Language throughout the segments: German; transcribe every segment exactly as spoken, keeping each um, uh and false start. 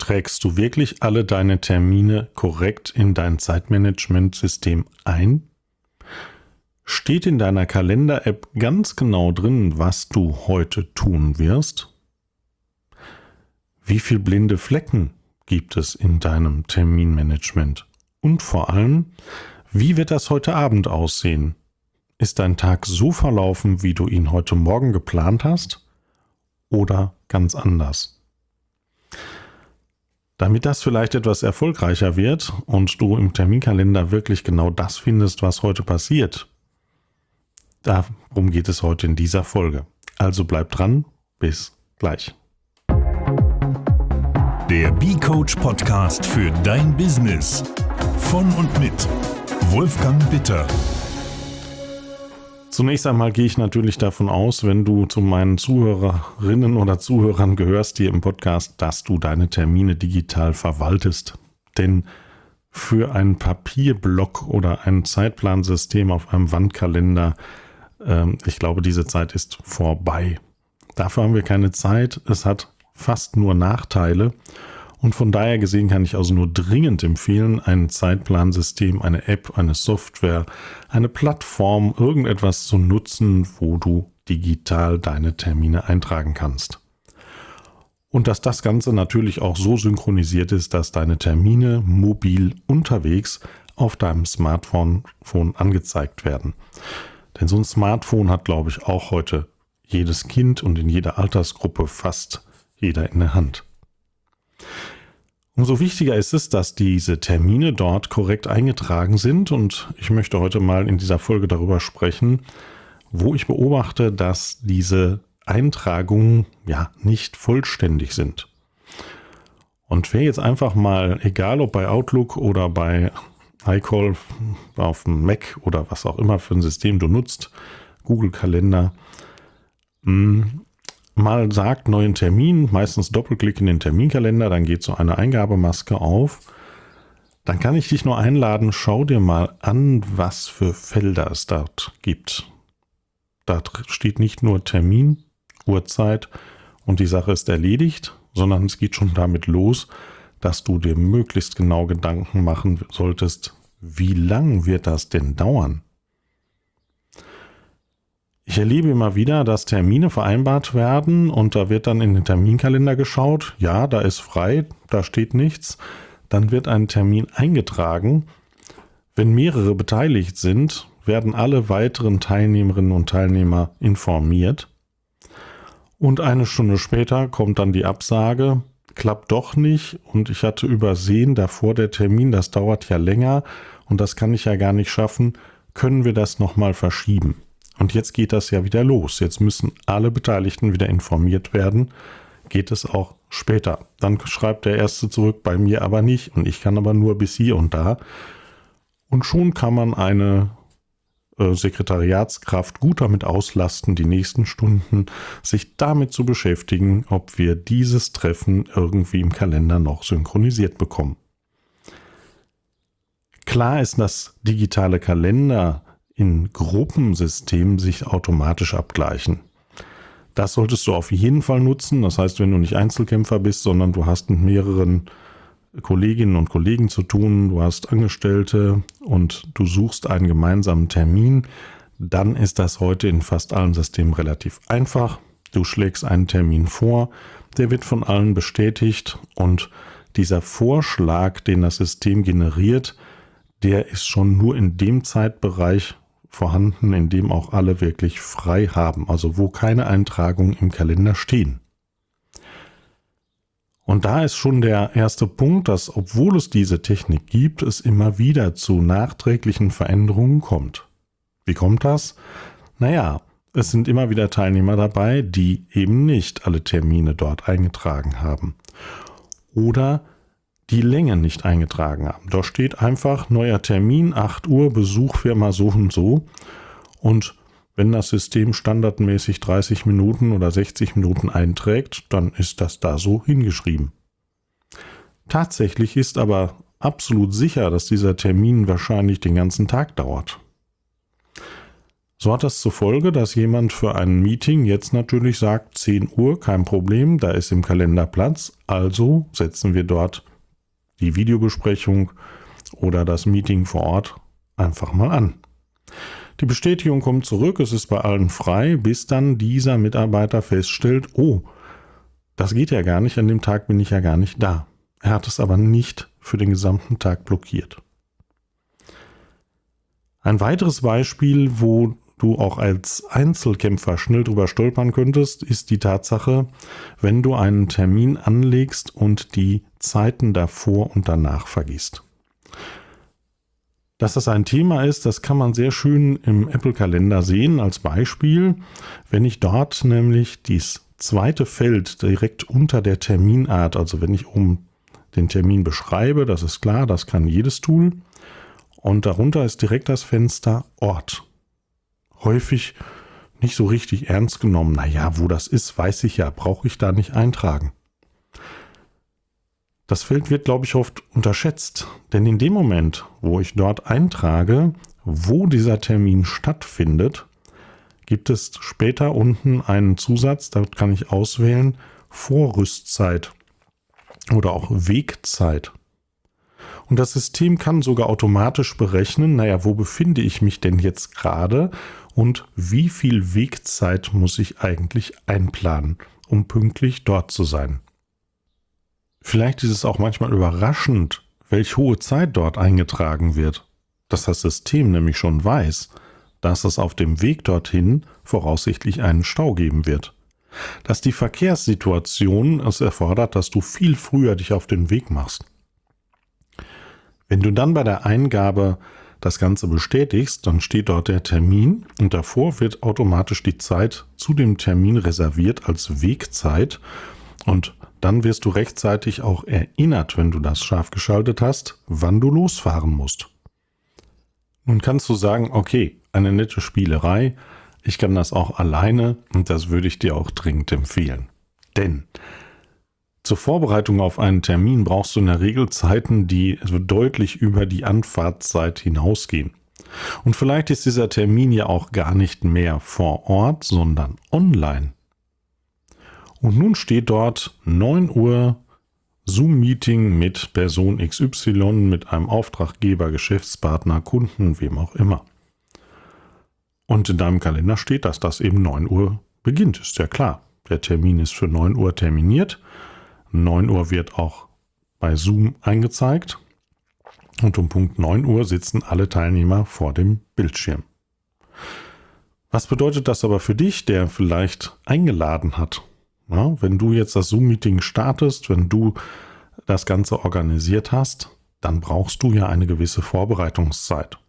Trägst du wirklich alle deine Termine korrekt in dein Zeitmanagementsystem ein? Steht in deiner Kalender-App ganz genau drin, was du heute tun wirst? Wie viele blinde Flecken gibt es in deinem Terminmanagement? Und vor allem, wie wird das heute Abend aussehen? Ist dein Tag so verlaufen, wie du ihn heute Morgen geplant hast? Oder ganz anders? Damit das vielleicht etwas erfolgreicher wird und du im Terminkalender wirklich genau das findest, was heute passiert, darum geht es heute in dieser Folge. Also bleib dran, bis gleich. Der B-Coach Podcast für dein Business. Von und mit Wolfgang Bitter. Zunächst einmal gehe ich natürlich davon aus, wenn du zu meinen Zuhörerinnen oder Zuhörern gehörst hier im Podcast, dass du deine Termine digital verwaltest. Denn für einen Papierblock oder ein Zeitplansystem auf einem Wandkalender, äh, ich glaube, diese Zeit ist vorbei. Dafür haben wir keine Zeit. Es hat fast nur Nachteile. Und von daher gesehen kann ich also nur dringend empfehlen, ein Zeitplansystem, eine App, eine Software, eine Plattform, irgendetwas zu nutzen, wo du digital deine Termine eintragen kannst. Und dass das Ganze natürlich auch so synchronisiert ist, dass deine Termine mobil unterwegs auf deinem Smartphone angezeigt werden. Denn so ein Smartphone hat, glaube ich, auch heute jedes Kind und in jeder Altersgruppe fast jeder in der Hand. Umso wichtiger ist es, dass diese Termine dort korrekt eingetragen sind, und ich möchte heute mal in dieser Folge darüber sprechen, wo ich beobachte, dass diese Eintragungen ja nicht vollständig sind. Und wer jetzt einfach mal, egal ob bei Outlook oder bei iCall auf dem Mac oder was auch immer für ein System du nutzt, Google Kalender, mh, mal sagt, neuen Termin, meistens Doppelklick in den Terminkalender, dann geht so eine Eingabemaske auf. Dann kann ich dich nur einladen, schau dir mal an, was für Felder es dort gibt. Da steht nicht nur Termin, Uhrzeit und die Sache ist erledigt, sondern es geht schon damit los, dass du dir möglichst genau Gedanken machen solltest, wie lang wird das denn dauern? Ich erlebe immer wieder, dass Termine vereinbart werden und da wird dann in den Terminkalender geschaut. Ja, da ist frei, da steht nichts. Dann wird ein Termin eingetragen. Wenn mehrere beteiligt sind, werden alle weiteren Teilnehmerinnen und Teilnehmer informiert. Und eine Stunde später kommt dann die Absage, klappt doch nicht und ich hatte übersehen, davor der Termin, das dauert ja länger und das kann ich ja gar nicht schaffen. Können wir das nochmal verschieben? Und jetzt geht das ja wieder los. Jetzt müssen alle Beteiligten wieder informiert werden. Geht es auch später. Dann schreibt der Erste zurück, bei mir aber nicht. Und ich kann aber nur bis hier und da. Und schon kann man eine äh, Sekretariatskraft gut damit auslasten, die nächsten Stunden sich damit zu beschäftigen, ob wir dieses Treffen irgendwie im Kalender noch synchronisiert bekommen. Klar ist, dass digitale Kalender in Gruppensystemen sich automatisch abgleichen. Das solltest du auf jeden Fall nutzen. Das heißt, wenn du nicht Einzelkämpfer bist, sondern du hast mit mehreren Kolleginnen und Kollegen zu tun, du hast Angestellte und du suchst einen gemeinsamen Termin, dann ist das heute in fast allen Systemen relativ einfach. Du schlägst einen Termin vor, der wird von allen bestätigt und dieser Vorschlag, den das System generiert, der ist schon nur in dem Zeitbereich vorhanden, in dem auch alle wirklich frei haben, also wo keine Eintragungen im Kalender stehen. Und da ist schon der erste Punkt, dass, obwohl es diese Technik gibt, es immer wieder zu nachträglichen Veränderungen kommt. Wie kommt das? Naja, es sind immer wieder Teilnehmer dabei, die eben nicht alle Termine dort eingetragen haben. Oder die Länge nicht eingetragen haben. Da steht einfach neuer Termin, acht Uhr, Besuch Firma so und so. Und wenn das System standardmäßig dreißig Minuten oder sechzig Minuten einträgt, dann ist das da so hingeschrieben. Tatsächlich ist aber absolut sicher, dass dieser Termin wahrscheinlich den ganzen Tag dauert. So hat das zur Folge, dass jemand für ein Meeting jetzt natürlich sagt, zehn Uhr, kein Problem, da ist im Kalender Platz, also setzen wir dort die Videobesprechung oder das Meeting vor Ort einfach mal an. Die Bestätigung kommt zurück, es ist bei allen frei, bis dann dieser Mitarbeiter feststellt, oh, das geht ja gar nicht, an dem Tag bin ich ja gar nicht da. Er hat es aber nicht für den gesamten Tag blockiert. Ein weiteres Beispiel, wo du auch als Einzelkämpfer schnell drüber stolpern könntest, ist die Tatsache, wenn du einen Termin anlegst und die Zeiten davor und danach vergisst. Dass das ein Thema ist, das kann man sehr schön im Apple-Kalender sehen als Beispiel. Wenn ich dort nämlich das zweite Feld direkt unter der Terminart, also wenn ich um den Termin beschreibe, das ist klar, das kann jedes Tool. Und darunter ist direkt das Fenster Ort. Häufig nicht so richtig ernst genommen. Naja, wo das ist, weiß ich ja, brauche ich da nicht eintragen. Das Feld wird, glaube ich, oft unterschätzt, denn in dem Moment, wo ich dort eintrage, wo dieser Termin stattfindet, gibt es später unten einen Zusatz, da kann ich auswählen Vorrüstzeit oder auch Wegzeit. Und das System kann sogar automatisch berechnen, naja, wo befinde ich mich denn jetzt gerade und wie viel Wegzeit muss ich eigentlich einplanen, um pünktlich dort zu sein. Vielleicht ist es auch manchmal überraschend, welche hohe Zeit dort eingetragen wird, dass das System nämlich schon weiß, dass es auf dem Weg dorthin voraussichtlich einen Stau geben wird. Dass die Verkehrssituation es erfordert, dass du viel früher dich auf den Weg machst. Wenn du dann bei der Eingabe das Ganze bestätigst, dann steht dort der Termin und davor wird automatisch die Zeit zu dem Termin reserviert als Wegzeit und dann wirst du rechtzeitig auch erinnert, wenn du das scharf geschaltet hast, wann du losfahren musst. Nun kannst du sagen, okay, eine nette Spielerei, ich kann das auch alleine und das würde ich dir auch dringend empfehlen. Denn zur Vorbereitung auf einen Termin brauchst du in der Regel Zeiten, die also deutlich über die Anfahrtszeit hinausgehen. Und vielleicht ist dieser Termin ja auch gar nicht mehr vor Ort, sondern online. Und nun steht dort neun Uhr Zoom-Meeting mit Person X Y, mit einem Auftraggeber, Geschäftspartner, Kunden, wem auch immer. Und in deinem Kalender steht, dass das eben neun Uhr beginnt. Ist ja klar, der Termin ist für neun Uhr terminiert. neun Uhr wird auch bei Zoom eingezeigt. Und um Punkt neun Uhr sitzen alle Teilnehmer vor dem Bildschirm. Was bedeutet das aber für dich, der vielleicht eingeladen hat? Ja, wenn du jetzt das Zoom-Meeting startest, wenn du das Ganze organisiert hast, dann brauchst du ja eine gewisse Vorbereitungszeit.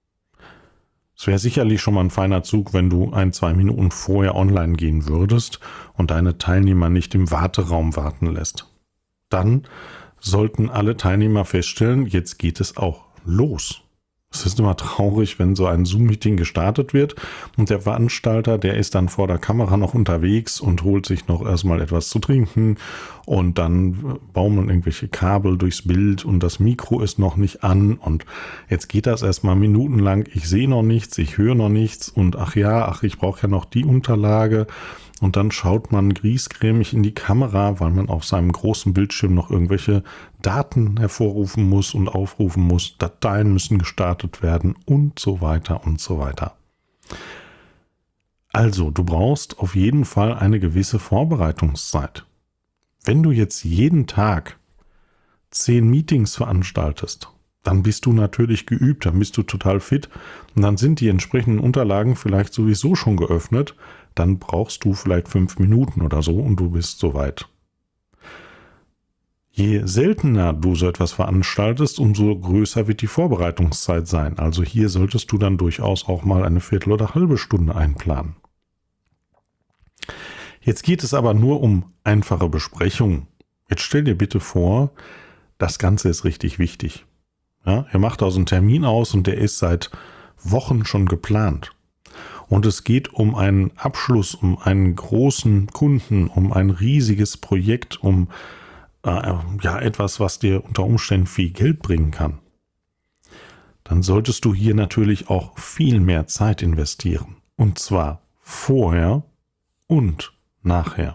Es wäre sicherlich schon mal ein feiner Zug, wenn du ein, zwei Minuten vorher online gehen würdest und deine Teilnehmer nicht im Warteraum warten lässt. Dann sollten alle Teilnehmer feststellen, jetzt geht es auch los. Es ist immer traurig, wenn so ein Zoom-Meeting gestartet wird und der Veranstalter, der ist dann vor der Kamera noch unterwegs und holt sich noch erstmal etwas zu trinken und dann baumeln irgendwelche Kabel durchs Bild und das Mikro ist noch nicht an und jetzt geht das erstmal minutenlang, ich sehe noch nichts, ich höre noch nichts und ach ja, ach ich brauche ja noch die Unterlage. Und dann schaut man griesgrämig in die Kamera, weil man auf seinem großen Bildschirm noch irgendwelche Daten hervorrufen muss und aufrufen muss. Dateien müssen gestartet werden und so weiter und so weiter. Also, du brauchst auf jeden Fall eine gewisse Vorbereitungszeit. Wenn du jetzt jeden Tag zehn Meetings veranstaltest, dann bist du natürlich geübt, dann bist du total fit und dann sind die entsprechenden Unterlagen vielleicht sowieso schon geöffnet. Dann brauchst du vielleicht fünf Minuten oder so und du bist soweit. Je seltener du so etwas veranstaltest, umso größer wird die Vorbereitungszeit sein. Also hier solltest du dann durchaus auch mal eine Viertel oder halbe Stunde einplanen. Jetzt geht es aber nur um einfache Besprechungen. Jetzt stell dir bitte vor, das Ganze ist richtig wichtig. Ja, ihr macht also einen Termin aus und der ist seit Wochen schon geplant. Und es geht um einen Abschluss, um einen großen Kunden, um ein riesiges Projekt, um äh, ja etwas, was dir unter Umständen viel Geld bringen kann. Dann solltest du hier natürlich auch viel mehr Zeit investieren. Und zwar vorher und nachher.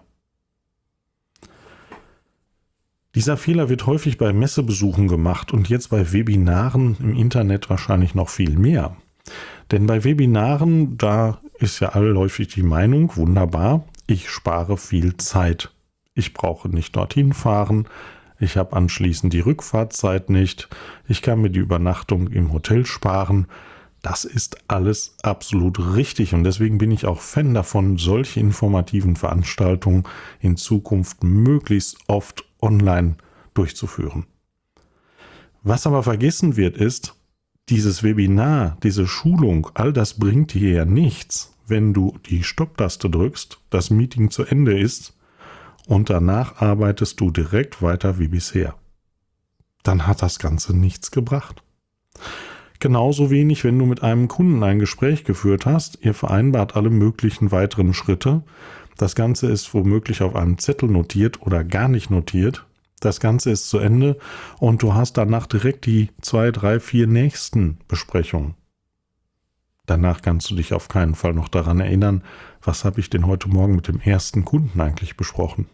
Dieser Fehler wird häufig bei Messebesuchen gemacht und jetzt bei Webinaren im Internet wahrscheinlich noch viel mehr. Denn bei Webinaren, da ist ja allläufig die Meinung, wunderbar, ich spare viel Zeit. Ich brauche nicht dorthin fahren, ich habe anschließend die Rückfahrtzeit nicht, ich kann mir die Übernachtung im Hotel sparen. Das ist alles absolut richtig und deswegen bin ich auch Fan davon, solche informativen Veranstaltungen in Zukunft möglichst oft online durchzuführen. Was aber vergessen wird, ist, dieses Webinar, diese Schulung, all das bringt dir ja nichts, wenn du die Stopptaste drückst, das Meeting zu Ende ist und danach arbeitest du direkt weiter wie bisher. Dann hat das Ganze nichts gebracht. Genauso wenig, wenn du mit einem Kunden ein Gespräch geführt hast, ihr vereinbart alle möglichen weiteren Schritte, das Ganze ist womöglich auf einem Zettel notiert oder gar nicht notiert, das Ganze ist zu Ende und du hast danach direkt die zwei, drei, vier nächsten Besprechungen. Danach kannst du dich auf keinen Fall noch daran erinnern, was habe ich denn heute Morgen mit dem ersten Kunden eigentlich besprochen.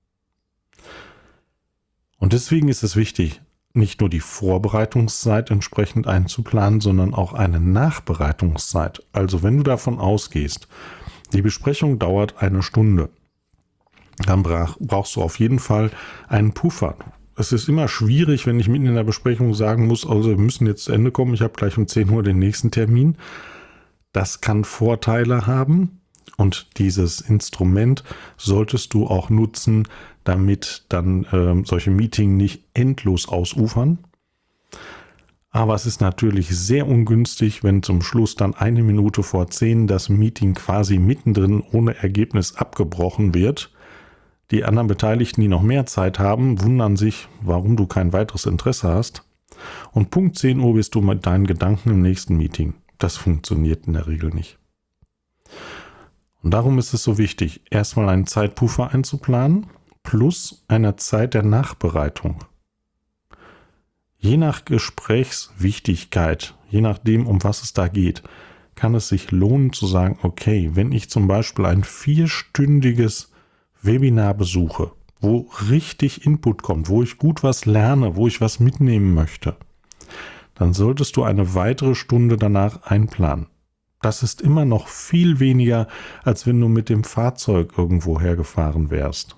Und deswegen ist es wichtig, nicht nur die Vorbereitungszeit entsprechend einzuplanen, sondern auch eine Nachbereitungszeit. Also wenn du davon ausgehst, die Besprechung dauert eine Stunde, dann brauchst du auf jeden Fall einen Puffer. Es ist immer schwierig, wenn ich mitten in der Besprechung sagen muss, also wir müssen jetzt zu Ende kommen, ich habe gleich um zehn Uhr den nächsten Termin. Das kann Vorteile haben und dieses Instrument solltest du auch nutzen, damit dann äh, solche Meetings nicht endlos ausufern. Aber es ist natürlich sehr ungünstig, wenn zum Schluss dann eine Minute vor zehn das Meeting quasi mittendrin ohne Ergebnis abgebrochen wird. Die anderen Beteiligten, die noch mehr Zeit haben, wundern sich, warum du kein weiteres Interesse hast. Und Punkt zehn Uhr bist du mit deinen Gedanken im nächsten Meeting. Das funktioniert in der Regel nicht. Und darum ist es so wichtig, erstmal einen Zeitpuffer einzuplanen, plus eine Zeit der Nachbereitung. Je nach Gesprächswichtigkeit, je nachdem, um was es da geht, kann es sich lohnen zu sagen, okay, wenn ich zum Beispiel ein vierstündiges Webinar besuche, wo richtig Input kommt, wo ich gut was lerne, wo ich was mitnehmen möchte, dann solltest du eine weitere Stunde danach einplanen. Das ist immer noch viel weniger, als wenn du mit dem Fahrzeug irgendwo hergefahren wärst.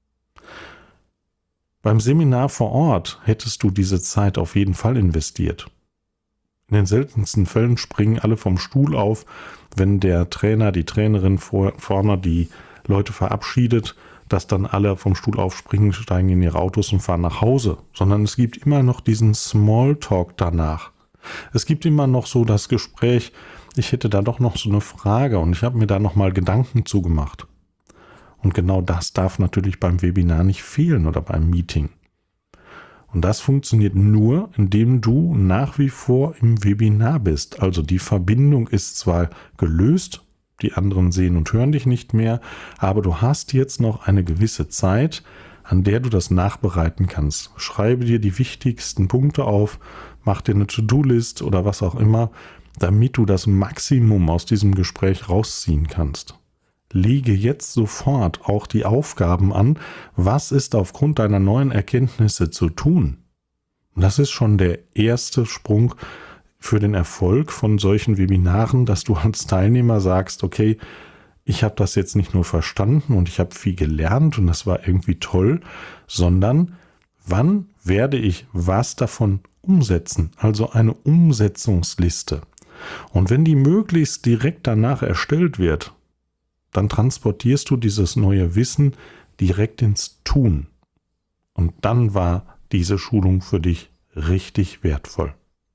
Beim Seminar vor Ort hättest du diese Zeit auf jeden Fall investiert. In den seltensten Fällen springen alle vom Stuhl auf, wenn der Trainer, die Trainerin vor, vorne die Leute verabschiedet, dass dann alle vom Stuhl aufspringen, steigen in ihre Autos und fahren nach Hause. Sondern es gibt immer noch diesen Smalltalk danach. Es gibt immer noch so das Gespräch, ich hätte da doch noch so eine Frage und ich habe mir da nochmal Gedanken zugemacht. Und genau das darf natürlich beim Webinar nicht fehlen oder beim Meeting. Und das funktioniert nur, indem du nach wie vor im Webinar bist. Also die Verbindung ist zwar gelöst, die anderen sehen und hören dich nicht mehr, aber du hast jetzt noch eine gewisse Zeit, an der du das nachbereiten kannst. Schreibe dir die wichtigsten Punkte auf, mach dir eine To-Do-List oder was auch immer, damit du das Maximum aus diesem Gespräch rausziehen kannst. Lege jetzt sofort auch die Aufgaben an, was ist aufgrund deiner neuen Erkenntnisse zu tun. Und das ist schon der erste Sprung für den Erfolg von solchen Webinaren, dass du als Teilnehmer sagst, okay, ich habe das jetzt nicht nur verstanden und ich habe viel gelernt und das war irgendwie toll, sondern wann werde ich was davon umsetzen? Also eine Umsetzungsliste. Und wenn die möglichst direkt danach erstellt wird, dann transportierst du dieses neue Wissen direkt ins Tun. Und dann war diese Schulung für dich richtig wertvoll.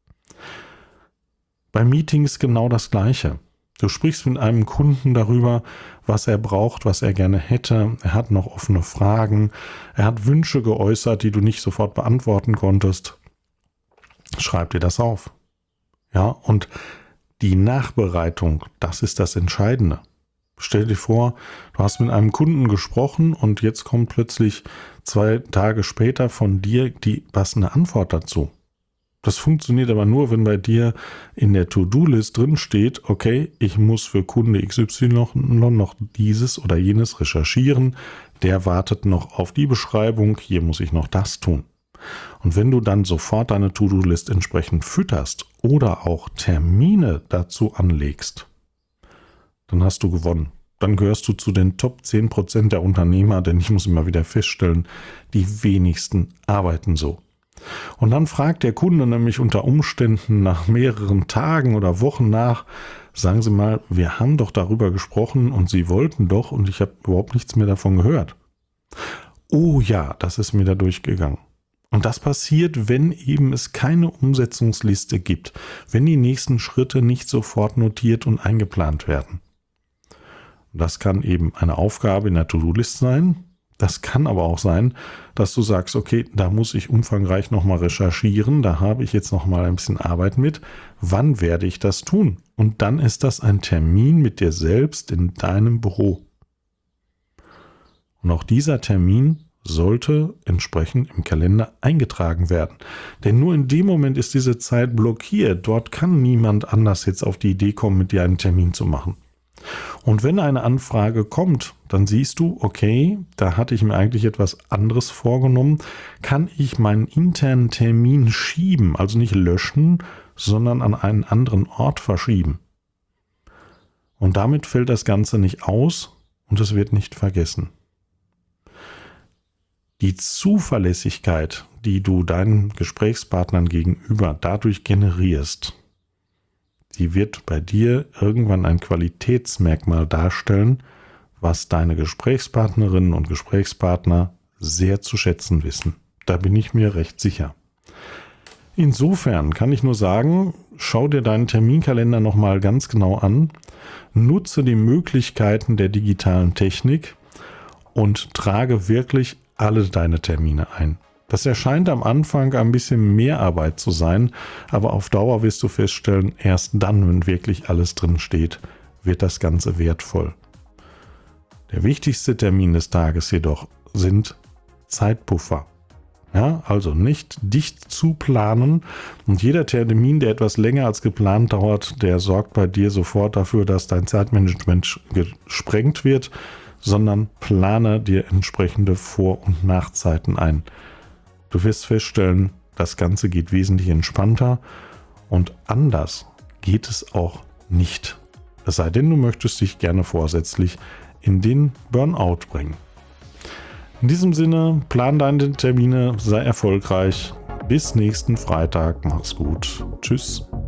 Bei Meetings genau das Gleiche. Du sprichst mit einem Kunden darüber, was er braucht, was er gerne hätte. Er hat noch offene Fragen. Er hat Wünsche geäußert, die du nicht sofort beantworten konntest. Schreib dir das auf. Ja, und die Nachbereitung, das ist das Entscheidende. Stell dir vor, du hast mit einem Kunden gesprochen und jetzt kommt plötzlich zwei Tage später von dir die passende Antwort dazu. Das funktioniert aber nur, wenn bei dir in der To-Do-List drin steht, okay, ich muss für Kunde X Y noch dieses oder jenes recherchieren, der wartet noch auf die Beschreibung, hier muss ich noch das tun. Und wenn du dann sofort deine To-Do-List entsprechend fütterst oder auch Termine dazu anlegst, dann hast du gewonnen. Dann gehörst du zu den Top zehn Prozent der Unternehmer, denn ich muss immer wieder feststellen, die wenigsten arbeiten so. Und dann fragt der Kunde nämlich unter Umständen nach mehreren Tagen oder Wochen nach, sagen Sie mal, wir haben doch darüber gesprochen und Sie wollten doch und ich habe überhaupt nichts mehr davon gehört. Oh ja, das ist mir da durchgegangen. Und das passiert, wenn eben es keine Umsetzungsliste gibt, wenn die nächsten Schritte nicht sofort notiert und eingeplant werden. Das kann eben eine Aufgabe in der To-Do-List sein. Das kann aber auch sein, dass du sagst, okay, da muss ich umfangreich nochmal recherchieren, da habe ich jetzt nochmal ein bisschen Arbeit mit. Wann werde ich das tun? Und dann ist das ein Termin mit dir selbst in deinem Büro. Und auch dieser Termin sollte entsprechend im Kalender eingetragen werden. Denn nur in dem Moment ist diese Zeit blockiert. Dort kann niemand anders jetzt auf die Idee kommen, mit dir einen Termin zu machen. Und wenn eine Anfrage kommt, dann siehst du, okay, da hatte ich mir eigentlich etwas anderes vorgenommen, kann ich meinen internen Termin schieben, also nicht löschen, sondern an einen anderen Ort verschieben. Und damit fällt das Ganze nicht aus und es wird nicht vergessen. Die Zuverlässigkeit, die du deinen Gesprächspartnern gegenüber dadurch generierst, die wird bei dir irgendwann ein Qualitätsmerkmal darstellen, was deine Gesprächspartnerinnen und Gesprächspartner sehr zu schätzen wissen. Da bin ich mir recht sicher. Insofern kann ich nur sagen, schau dir deinen Terminkalender nochmal ganz genau an, nutze die Möglichkeiten der digitalen Technik und trage wirklich alle deine Termine ein. Das erscheint am Anfang ein bisschen mehr Arbeit zu sein, aber auf Dauer wirst du feststellen, erst dann, wenn wirklich alles drin steht, wird das Ganze wertvoll. Der wichtigste Termin des Tages jedoch sind Zeitpuffer. Ja, also nicht dicht zu planen und jeder Termin, der etwas länger als geplant dauert, der sorgt bei dir sofort dafür, dass dein Zeitmanagement gesprengt wird, sondern plane dir entsprechende Vor- und Nachzeiten ein. Du wirst feststellen, das Ganze geht wesentlich entspannter und anders geht es auch nicht. Es sei denn, du möchtest dich gerne vorsätzlich in den Burnout bringen. In diesem Sinne, plan deine Termine, sei erfolgreich. Bis nächsten Freitag. Mach's gut. Tschüss.